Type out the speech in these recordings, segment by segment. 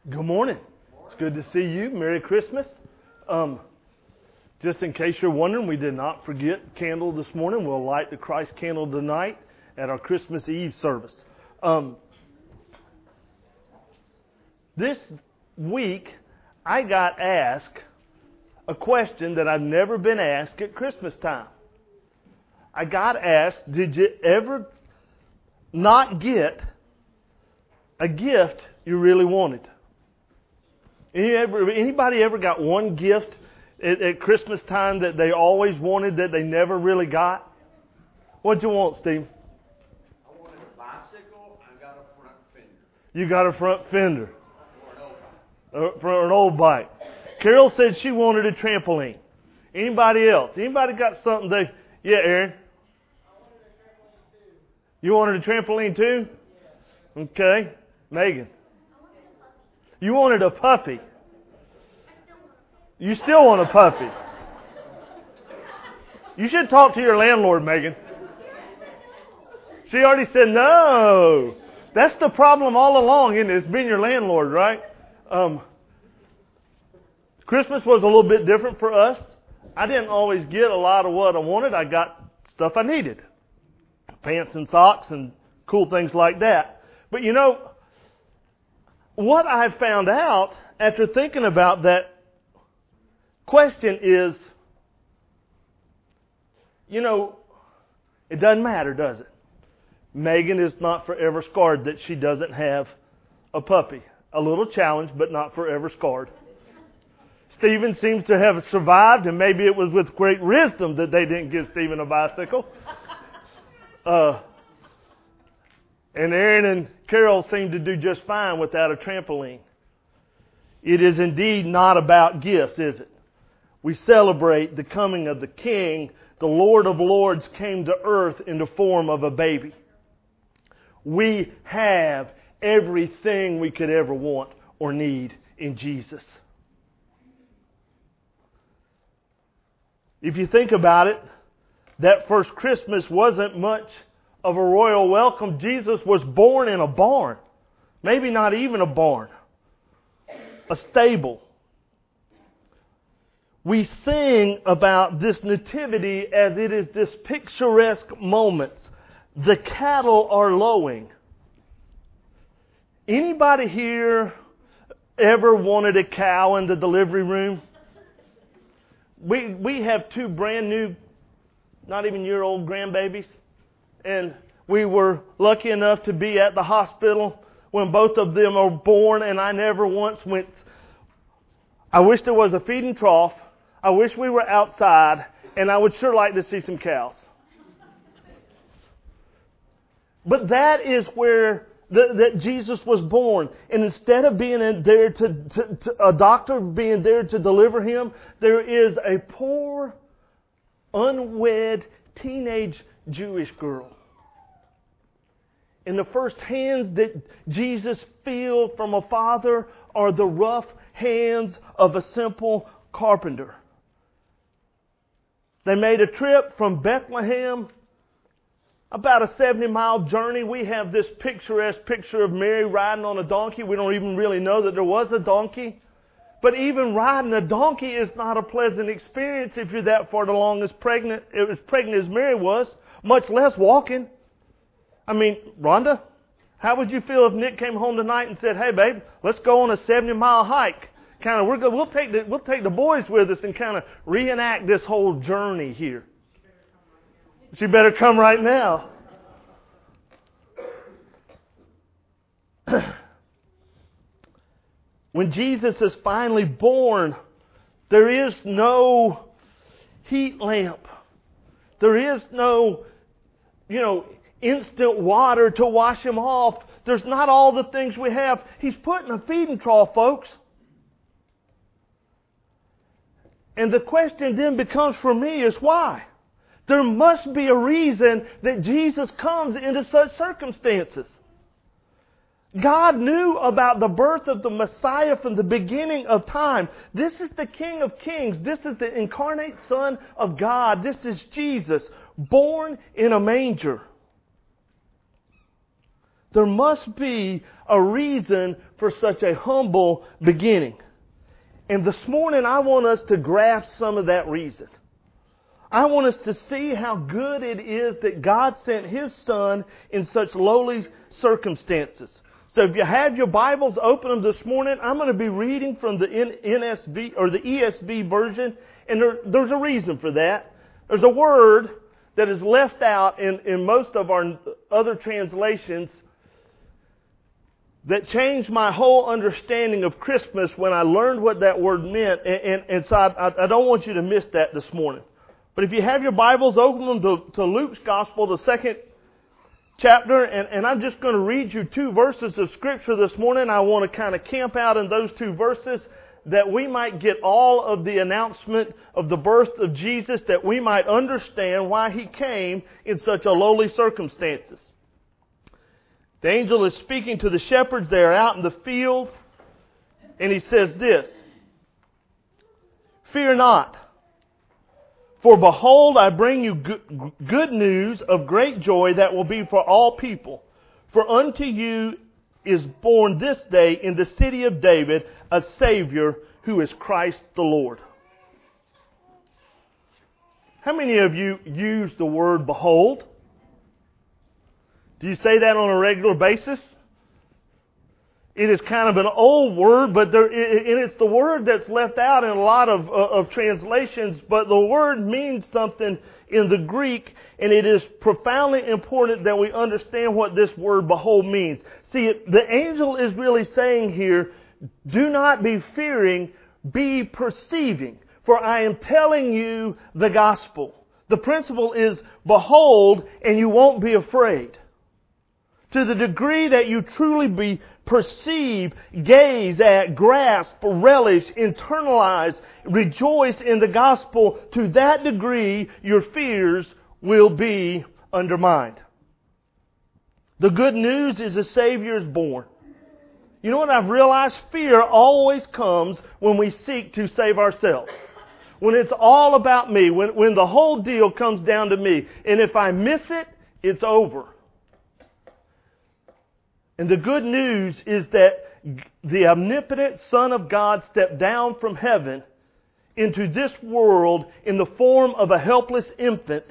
Good morning. It's good to see you. Merry Christmas. Just in case you're wondering, we did not forget candle this morning. We'll light the Christ candle tonight at our Christmas Eve service. This week, I got asked a question that I've never been asked at Christmas time. I got asked, did you ever not get a gift you really wanted? Anybody ever got one gift at Christmas time that they always wanted that they never really got? What'd you want, Steve? I wanted a bicycle. I got a front fender. You got a front fender. For an old bike. For an old bike. Carol said she wanted a trampoline. Anybody else? Anybody got something they... Yeah, Aaron? I wanted a trampoline too. You wanted a trampoline too? Yeah. Okay. Megan? You wanted a puppy. You still want a puppy. You should talk to your landlord, Megan. She already said no. That's the problem all along, isn't it? It's been your landlord, right? Christmas was a little bit different for us. I didn't always get a lot of what I wanted. I got stuff I needed. Pants and socks and cool things like that. But you know, what I found out after thinking about that question is, you know, it doesn't matter, does it? Megan is not forever scarred that she doesn't have a puppy. A little challenged, but not forever scarred. Stephen seems to have survived, and maybe it was with great wisdom that they didn't give Stephen a bicycle. And Aaron and Carol seem to do just fine without a trampoline. It is indeed not about gifts, is it? We celebrate the coming of the King. The Lord of Lords came to earth in the form of a baby. We have everything we could ever want or need in Jesus. If you think about it, that first Christmas wasn't much of a royal welcome. Jesus was born in a barn. Maybe not even a barn. A stable. We sing about this nativity as it is this picturesque moment. The cattle are lowing. Anybody here ever wanted a cow in the delivery room? We have two brand new, not even year-old grandbabies. And we were lucky enough to be at the hospital when both of them are born, and I never once went, I wish there was a feeding trough, I wish we were outside, and I would sure like to see some cows. But that is where that Jesus was born. And instead of being there to a doctor being there to deliver him, there is a poor, unwed, teenage Jewish girl. And the first hands that Jesus feels from a father are the rough hands of a simple carpenter. They made a trip from Bethlehem, about a 70-mile journey. We have this picturesque picture of Mary riding on a donkey. We don't even really know that there was a donkey. But even riding a donkey is not a pleasant experience if you're that far along as pregnant as Mary was, much less walking. I mean, Rhonda, how would you feel if Nick came home tonight and said, "Hey, babe, let's go on a 70-mile hike. We'll take the boys with us and kind of reenact this whole journey here." She better come right now. When Jesus is finally born, there is no heat lamp. There is no, instant water to wash him off. There's not all the things we have. He's put in a feeding trough, folks. And the question then becomes for me is why? There must be a reason that Jesus comes into such circumstances. God knew about the birth of the Messiah from the beginning of time. This is the King of Kings. This is the incarnate Son of God. This is Jesus, born in a manger. There must be a reason for such a humble beginning. And this morning I want us to grasp some of that reason. I want us to see how good it is that God sent His Son in such lowly circumstances. So if you have your Bibles, open them this morning. I'm going to be reading from the NSV or the ESV version, and there's a reason for that. There's a word that is left out in most of our other translations that changed my whole understanding of Christmas when I learned what that word meant, and so I don't want you to miss that this morning. But if you have your Bibles, open them to Luke's Gospel, the 2nd chapter, and I'm just going to read you 2 verses of Scripture this morning. I want to kind of camp out in those 2 verses that we might get all of the announcement of the birth of Jesus, that we might understand why He came in such a lowly circumstances. The angel is speaking to the shepherds. They are out in the field, and he says this, "Fear not. For behold, I bring you good news of great joy that will be for all people. For unto you is born this day in the city of David a Savior who is Christ the Lord." How many of you use the word behold? Do you say that on a regular basis? It is kind of an old word, but and it's the word that's left out in a lot of translations, but the word means something in the Greek, and it is profoundly important that we understand what this word behold means. See, the angel is really saying here, do not be fearing, be perceiving, for I am telling you the gospel. The principle is behold, and you won't be afraid. To the degree that you truly perceive, gaze at, grasp, relish, internalize, rejoice in the gospel, to that degree your fears will be undermined. The good news is a Savior is born. You know what I've realized? Fear always comes when we seek to save ourselves. When it's all about me, when the whole deal comes down to me. And if I miss it, it's over. And the good news is that the omnipotent Son of God stepped down from heaven into this world in the form of a helpless infant,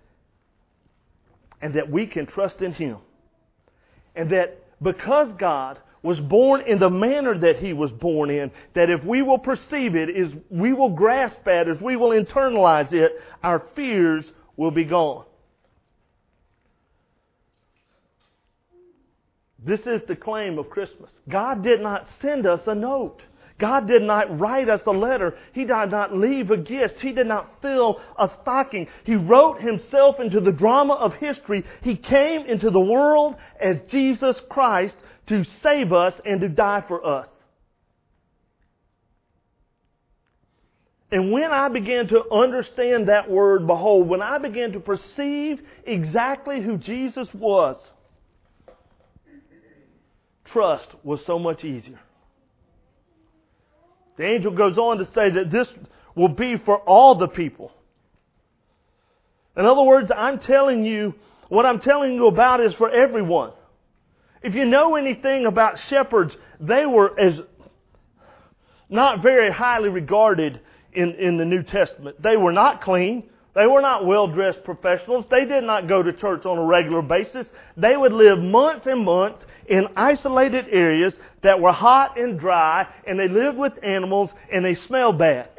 and that we can trust in Him. And that because God was born in the manner that He was born in, that if we will perceive it, is we will grasp at it, if we will internalize it, our fears will be gone. This is the claim of Christmas. God did not send us a note. God did not write us a letter. He did not leave a gift. He did not fill a stocking. He wrote Himself into the drama of history. He came into the world as Jesus Christ to save us and to die for us. And when I began to understand that word, behold, when I began to perceive exactly who Jesus was, trust was so much easier. The angel goes on to say that this will be for all the people. In other words, I'm telling you, what I'm telling you about is for everyone. If you know anything about shepherds, they were as not very highly regarded in the New Testament. They were not clean. They were not well-dressed professionals. They did not go to church on a regular basis. They would live months and months in isolated areas that were hot and dry, and they lived with animals, and they smelled bad.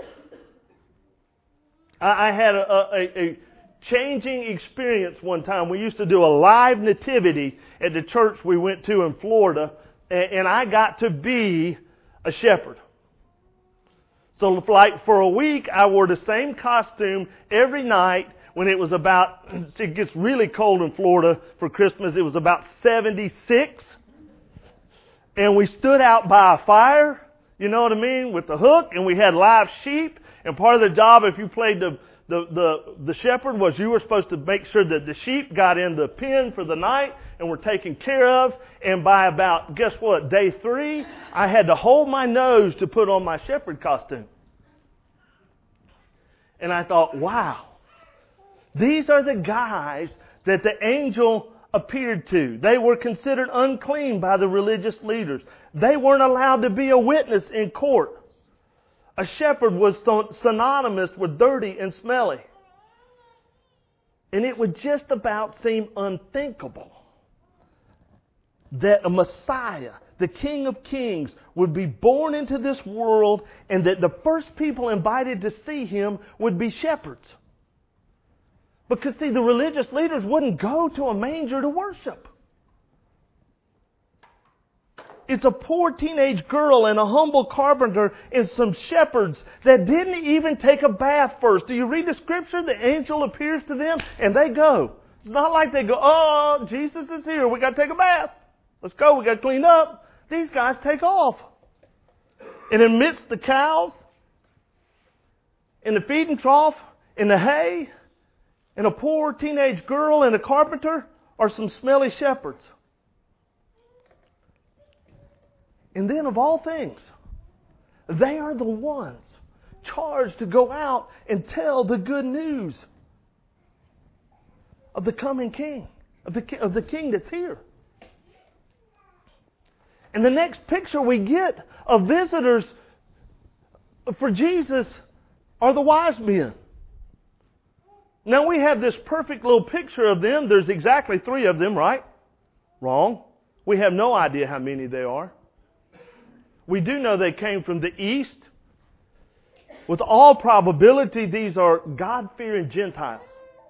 I had a changing experience one time. We used to do a live nativity at the church we went to in Florida, and I got to be a shepherd. So like for a week, I wore the same costume every night when it was about, it gets really cold in Florida for Christmas. It was about 76. And we stood out by a fire, you know what I mean, with the hook, and we had live sheep. And part of the job, if you played the shepherd, was you were supposed to make sure that the sheep got in the pen for the night and were taken care of. And by about, guess what, day 3, I had to hold my nose to put on my shepherd costume. And I thought, wow, these are the guys that the angel appeared to. They were considered unclean by the religious leaders. They weren't allowed to be a witness in court. A shepherd was synonymous with dirty and smelly. And it would just about seem unthinkable that a Messiah, the King of Kings, would be born into this world and that the first people invited to see Him would be shepherds. Because, see, the religious leaders wouldn't go to a manger to worship. It's a poor teenage girl and a humble carpenter and some shepherds that didn't even take a bath first. Do you read the scripture? The angel appears to them and they go. It's not like they go, oh, Jesus is here. We got to take a bath. Let's go. We got to clean up. These guys take off. And amidst the cows, in the feeding trough, in the hay, and a poor teenage girl and a carpenter are some smelly shepherds. And then of all things, they are the ones charged to go out and tell the good news of the coming King, of the King that's here. And the next picture we get of visitors for Jesus are the wise men. Now we have this perfect little picture of them. There's exactly 3 of them, right? Wrong. We have no idea how many there are. We do know they came from the east. With all probability, these are God-fearing Gentiles.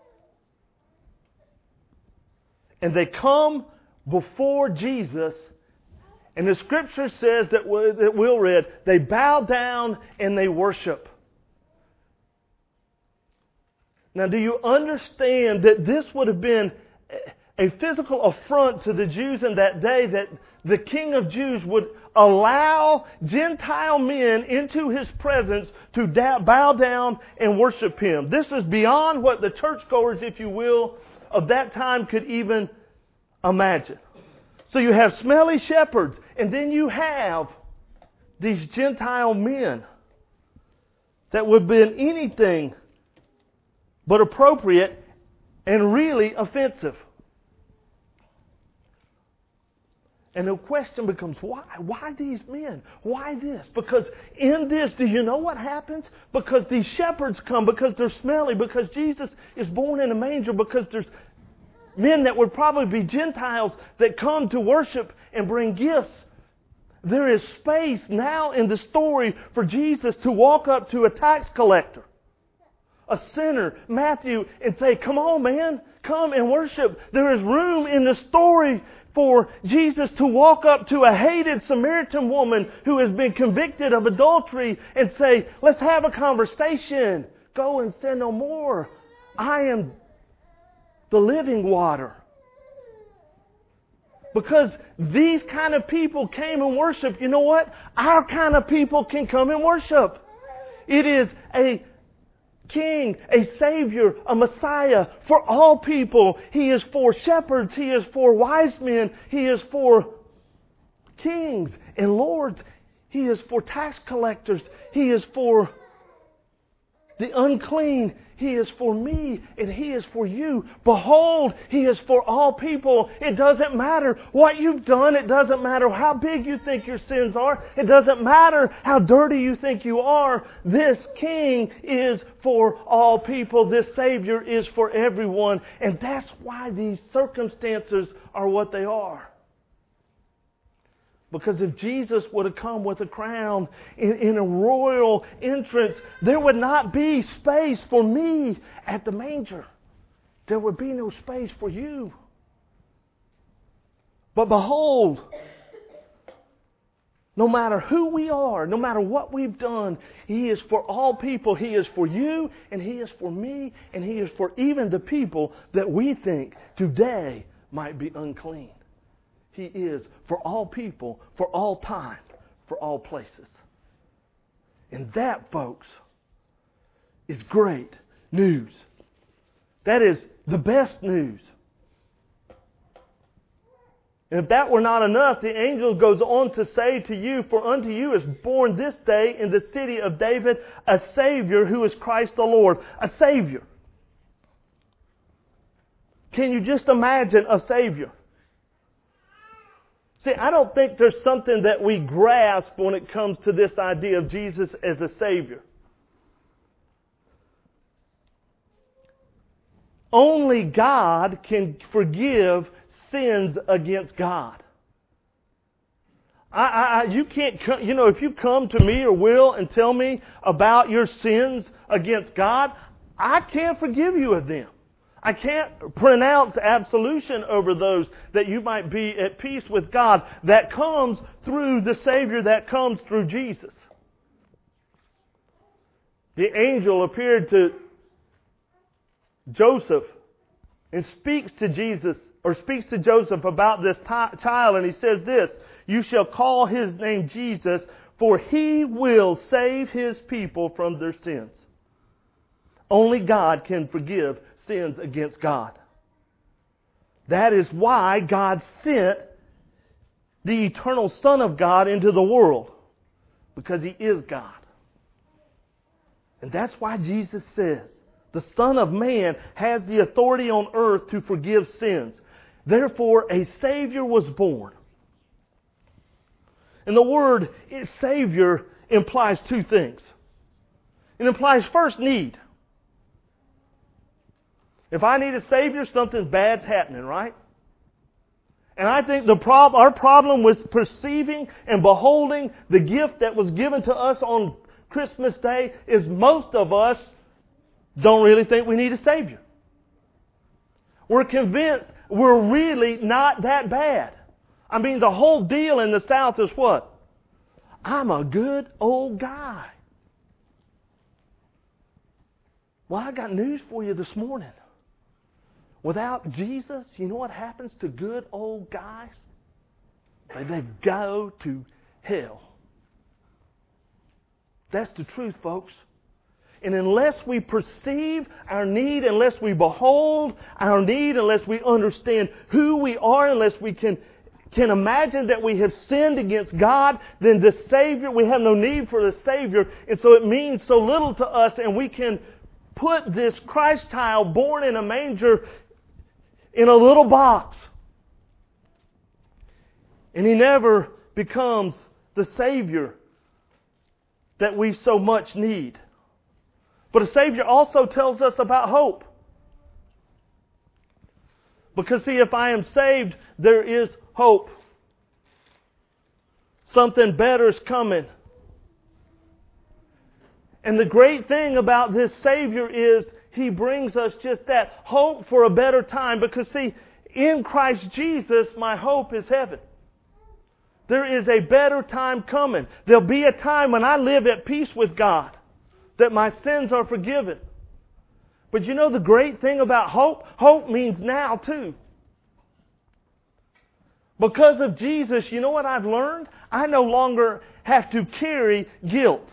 And they come before Jesus, and the Scripture says that we'll read, they bow down and they worship. Now, do you understand that this would have been a physical affront to the Jews in that day, that the King of Jews would allow Gentile men into His presence to bow down and worship Him? This is beyond what the churchgoers, if you will, of that time could even imagine. So you have smelly shepherds, and then you have these Gentile men that would have been anything but appropriate and really offensive. And the question becomes, why? Why these men? Why this? Because in this, do you know what happens? Because these shepherds come, because they're smelly, because Jesus is born in a manger, because there's men that would probably be Gentiles that come to worship and bring gifts. There is space now in the story for Jesus to walk up to a tax collector, a sinner, Matthew, and say, come on, man, come and worship. There is room in the story for Jesus to walk up to a hated Samaritan woman who has been convicted of adultery and say, let's have a conversation. Go and sin no more. I am the living water. Because these kind of people came and worshiped, you know what? Our kind of people can come and worship. It is a King, a Savior, a Messiah for all people. He is for shepherds. He is for wise men. He is for kings and lords. He is for tax collectors. He is for the unclean. He is for me and He is for you. Behold, He is for all people. It doesn't matter what you've done. It doesn't matter how big you think your sins are. It doesn't matter how dirty you think you are. This King is for all people. This Savior is for everyone. And that's why these circumstances are what they are. Because if Jesus would have come with a crown in a royal entrance, there would not be space for me at the manger. There would be no space for you. But behold, no matter who we are, no matter what we've done, He is for all people. He is for you, and He is for me, and He is for even the people that we think today might be unclean. He is for all people, for all time, for all places. And that, folks, is great news. That is the best news. And if that were not enough, the angel goes on to say to you, for unto you is born this day in the city of David a Savior who is Christ the Lord. A Savior. can you just imagine a Savior? See, I don't think there's something that we grasp when it comes to this idea of Jesus as a Savior. Only God can forgive sins against God. You can't, if you come to me or Will and tell me about your sins against God, I can't forgive you of them. I can't pronounce absolution over those that you might be at peace with God. That comes through the Savior, that comes through Jesus. The angel appeared to Joseph and speaks to Joseph about this child, and he says this, "You shall call his name Jesus, for he will save his people from their sins." Only God can forgive sins against God. That is why God sent the eternal Son of God into the world, because He is God. And that's why Jesus says, the Son of Man has the authority on earth to forgive sins. Therefore, a Savior was born. And the word Savior implies two things. It implies first need. If I need a Savior, something bad's happening, right? And I think our problem with perceiving and beholding the gift that was given to us on Christmas Day is most of us don't really think we need a Savior. We're convinced we're really not that bad. I mean, the whole deal in the South is what? I'm a good old guy. Well, I got news for you this morning. Without Jesus, you know what happens to good old guys? They go to hell. That's the truth, folks. And unless we perceive our need, unless we behold our need, unless we understand who we are, unless we can imagine that we have sinned against God, then the Savior, we have no need for the Savior. And so it means so little to us, and we can put this Christ child born in a manger in a little box. And He never becomes the Savior that we so much need. But a Savior also tells us about hope. Because see, if I am saved, there is hope. Something better is coming. And the great thing about this Savior is He brings us just that hope for a better time. Because see, in Christ Jesus, my hope is heaven. There is a better time coming. There'll be a time when I live at peace with God, that my sins are forgiven. But you know the great thing about hope? Hope means now too. Because of Jesus, you know what I've learned? I no longer have to carry guilt.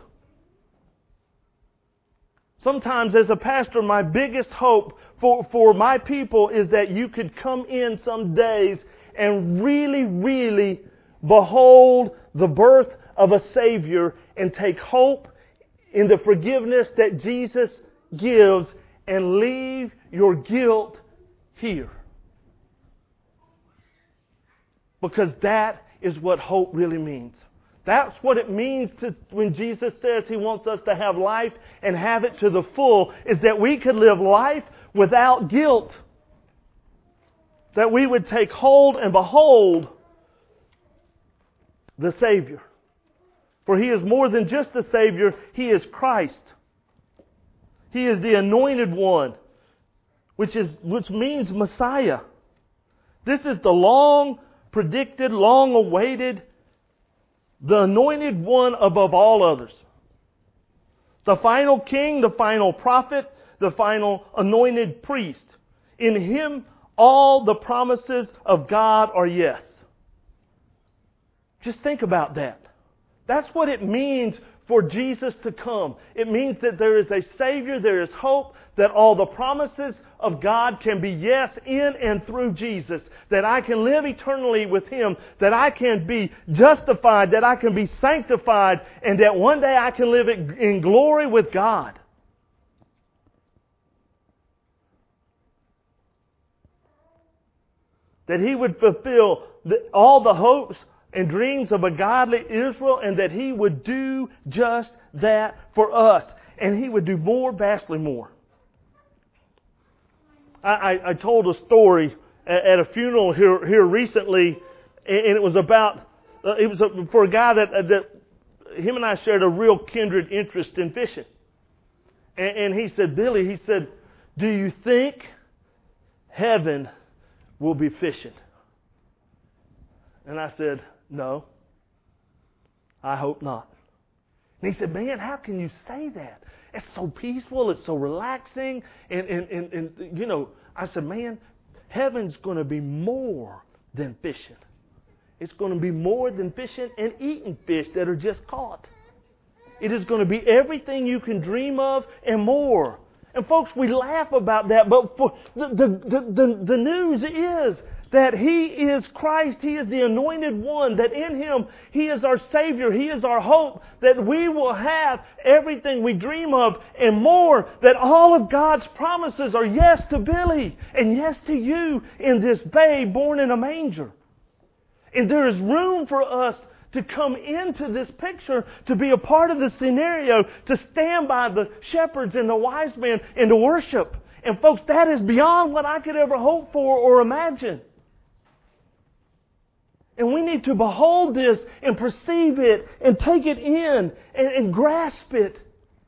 Sometimes as a pastor, my biggest hope for my people is that you could come in some days and really, really behold the birth of a Savior and take hope in the forgiveness that Jesus gives and leave your guilt here. Because that is what hope really means. That's what it means when Jesus says He wants us to have life and have it to the full, is that we could live life without guilt. That we would take hold and behold the Savior. For He is more than just the Savior, He is Christ. He is the anointed one, which means Messiah. This is the long predicted, long awaited, the anointed one above all others. The final king, the final prophet, the final anointed priest. In Him, all the promises of God are yes. Just think about that. That's what it means for Jesus to come. It means that there is a Savior, there is hope, that all the promises of God can be yes in and through Jesus. That I can live eternally with Him, that I can be justified, that I can be sanctified, and that one day I can live in glory with God. That He would fulfill all the hopes and dreams of a godly Israel, and that He would do just that for us. And He would do more, vastly more. I told a story at a funeral here recently, and it was for a guy that him and I shared a real kindred interest in fishing. And he said, Billy, he said, do you think heaven will be fishing? And I said, no, I hope not. And he said, man, how can you say that? It's so peaceful, it's so relaxing. And you know, I said, man, heaven's going to be more than fishing. It's going to be more than fishing and eating fish that are just caught. It is going to be everything you can dream of and more. And folks, we laugh about that, but for the news is that He is Christ. He is the anointed one, that in Him He is our Savior. He is our hope, that we will have everything we dream of and more, that all of God's promises are yes to Billy and yes to you in this babe born in a manger. And there is room for us to come into this picture, to be a part of the scenario, to stand by the shepherds and the wise men and to worship. And folks, that is beyond what I could ever hope for or imagine. And we need to behold this and perceive it and take it in and grasp it.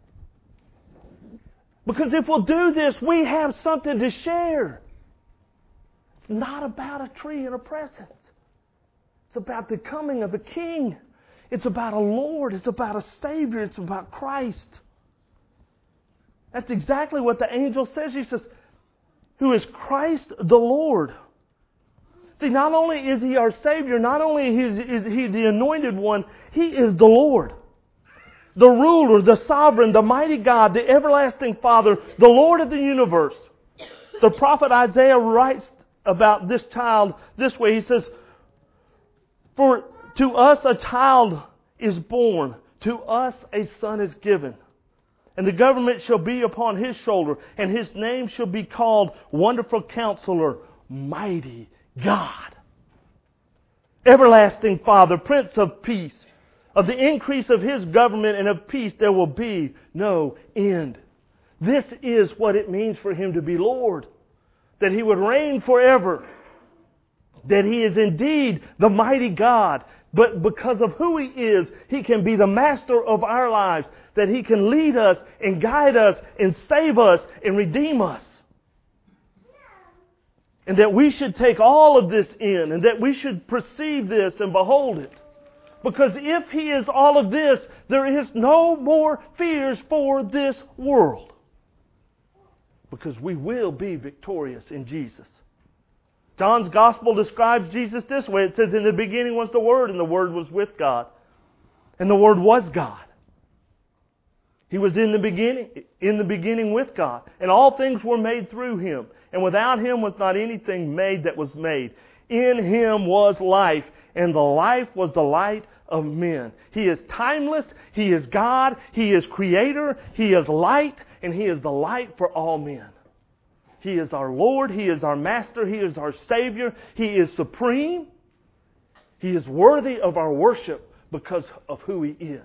Because if we'll do this, we have something to share. It's not about a tree and a presence. It's about the coming of a King. It's about a Lord. It's about a Savior. It's about Christ. That's exactly what the angel says. He says, who is Christ the Lord. See, not only is He our Savior, not only is He the anointed one, He is the Lord. The ruler, the sovereign, the mighty God, the everlasting Father, the Lord of the universe. The prophet Isaiah writes about this child this way. He says, for to us a child is born, to us a son is given. And the government shall be upon His shoulder, and His name shall be called Wonderful Counselor, Mighty God, Everlasting Father, Prince of Peace. Of the increase of His government and of peace there will be no end. This is what it means for Him to be Lord. That He would reign forever. That He is indeed the mighty God. But because of who He is, He can be the master of our lives. That He can lead us and guide us and save us and redeem us. And that we should take all of this in, and that we should perceive this and behold it. Because if He is all of this, there is no more fears for this world. Because we will be victorious in Jesus. John's Gospel describes Jesus this way. It says, in the beginning was the Word, and the Word was with God. And the Word was God. He was in the beginning with God. And all things were made through Him. And without Him was not anything made that was made. In Him was life, and the life was the light of men. He is timeless. He is God. He is Creator. He is light, and He is the light for all men. He is our Lord. He is our Master. He is our Savior. He is supreme. He is worthy of our worship because of who He is.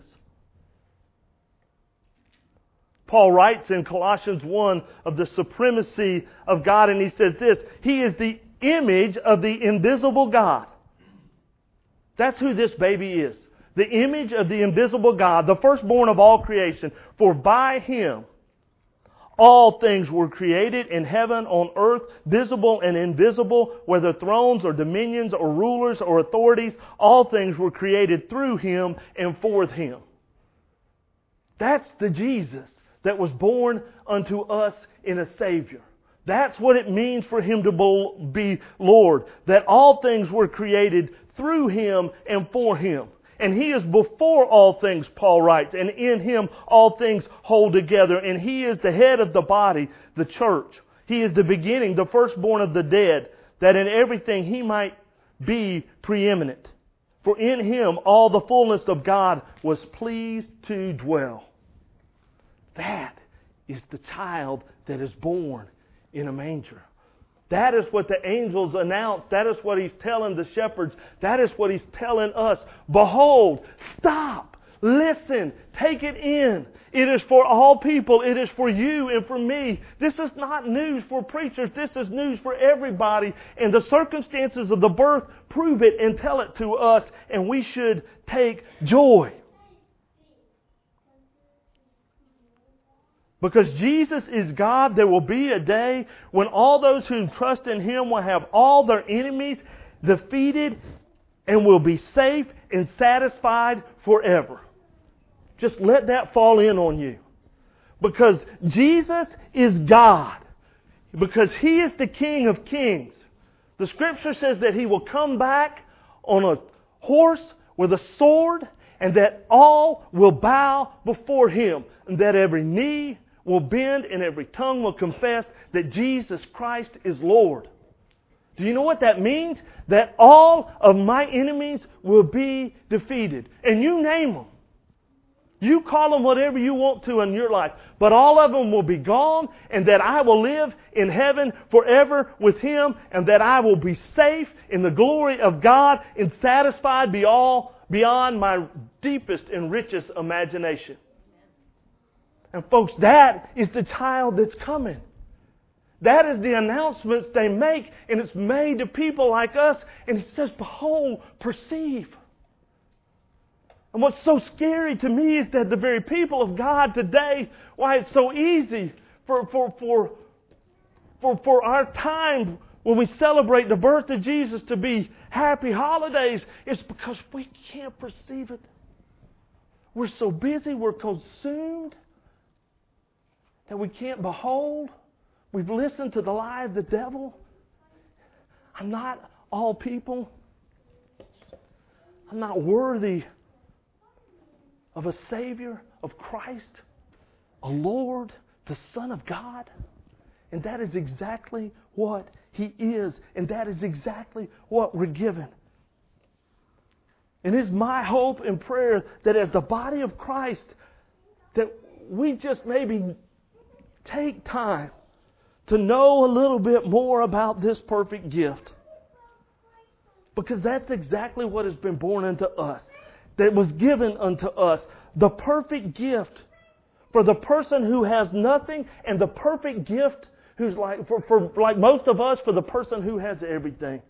Paul writes in Colossians 1 of the supremacy of God, and he says this, He is the image of the invisible God. That's who this baby is. The image of the invisible God, the firstborn of all creation. For by Him all things were created in heaven, on earth, visible and invisible, whether thrones or dominions or rulers or authorities. All things were created through Him and for Him. That's the Jesus that was born unto us in a Savior. That's what it means for Him to be Lord. That all things were created through Him and for Him. And He is before all things, Paul writes. And in Him all things hold together. And He is the head of the body, the church. He is the beginning, the firstborn of the dead, that in everything He might be preeminent. For in Him all the fullness of God was pleased to dwell. That is the child that is born in a manger. That is what the angels announced. That is what He's telling the shepherds. That is what He's telling us. Behold, stop, listen, take it in. It is for all people. It is for you and for me. This is not news for preachers. This is news for everybody. And the circumstances of the birth prove it and tell it to us. And we should take joy. Because Jesus is God, there will be a day when all those who trust in Him will have all their enemies defeated and will be safe and satisfied forever. Just let that fall in on you. Because Jesus is God. Because He is the King of Kings. The Scripture says that He will come back on a horse with a sword, and that all will bow before Him, and that every knee will bend and every tongue will confess that Jesus Christ is Lord. Do you know what that means? That all of my enemies will be defeated. And you name them. You call them whatever you want to in your life. But all of them will be gone, and that I will live in heaven forever with Him, and that I will be safe in the glory of God and satisfied beyond my deepest and richest imagination. And folks, that is the child that's coming. That is the announcements they make, and it's made to people like us. And it says, behold, perceive. And what's so scary to me is that the very people of God today, why it's so easy for our time when we celebrate the birth of Jesus to be happy holidays, is because we can't perceive it. We're so busy, we're consumed, that we can't behold. We've listened to the lie of the devil. I'm not all people. I'm not worthy of a Savior, of Christ, a Lord, the Son of God. And that is exactly what He is. And that is exactly what we're given. And it's my hope and prayer that as the body of Christ, that we just maybe take time to know a little bit more about this perfect gift. Because that's exactly what has been born unto us. That was given unto us. The perfect gift for the person who has nothing, and the perfect gift who's like, for like most of us, for the person who has everything.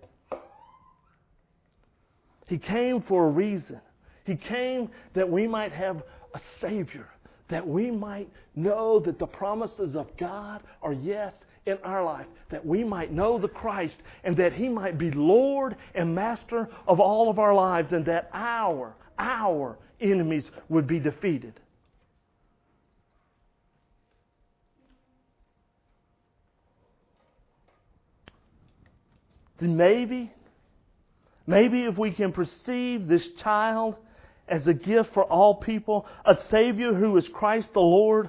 He came for a reason. He came that we might have a Savior. That we might know that the promises of God are yes in our life. That we might know the Christ, and that He might be Lord and Master of all of our lives, and that our enemies would be defeated. Then maybe if we can perceive this child as a gift for all people, a Savior who is Christ the Lord,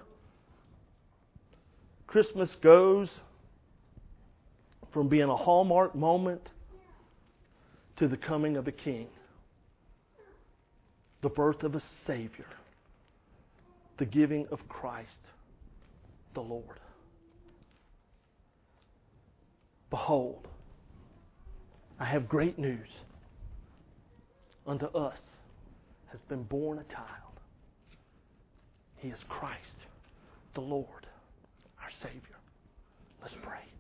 Christmas goes from being a hallmark moment to the coming of a King, the birth of a Savior, the giving of Christ the Lord. Behold, I have great news. Unto us has been born a child. He is Christ, the Lord, our Savior. Let's pray.